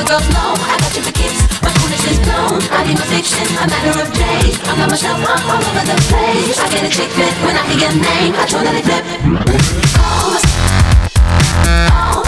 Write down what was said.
girls know I got you for keeps. My foolish is blown. I need my fiction, a matter of days. I'm not myself, I'm all over the place. I get a chick fit when I hear your name. I totally flip. Oh,